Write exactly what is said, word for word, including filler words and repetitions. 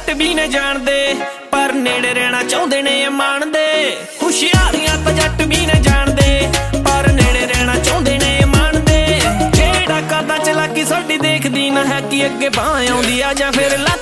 ਜੱਟ ਵੀ ਨੇ ਜਾਣਦੇ ਪਰ ਨੇੜੇ ਰਹਿਣਾ ਚਾਹੁੰਦੇ ਨੇ ਮਾਣ ਦੇ। ਹੁਸ਼ਿਆਰੀਆਂ ਤਾਂ ਜੱਟ ਵੀ ਨੇ ਜਾਣਦੇ ਪਰ ਨੇੜੇ ਰਹਿਣਾ ਚਾਹੁੰਦੇ ਨੇ ਮਾਣ ਦੇ। ਜਿਹੜਾ ਕਰਦਾ ਚਲਾਕੀ ਸਾਡੀ ਦੇਖਦੀ ਨਾ ਹੈ ਕਿ ਅੱਗੇ ਬਾਹ ਆਉਂਦੀ ਆ ਜਾਂ ਫਿਰ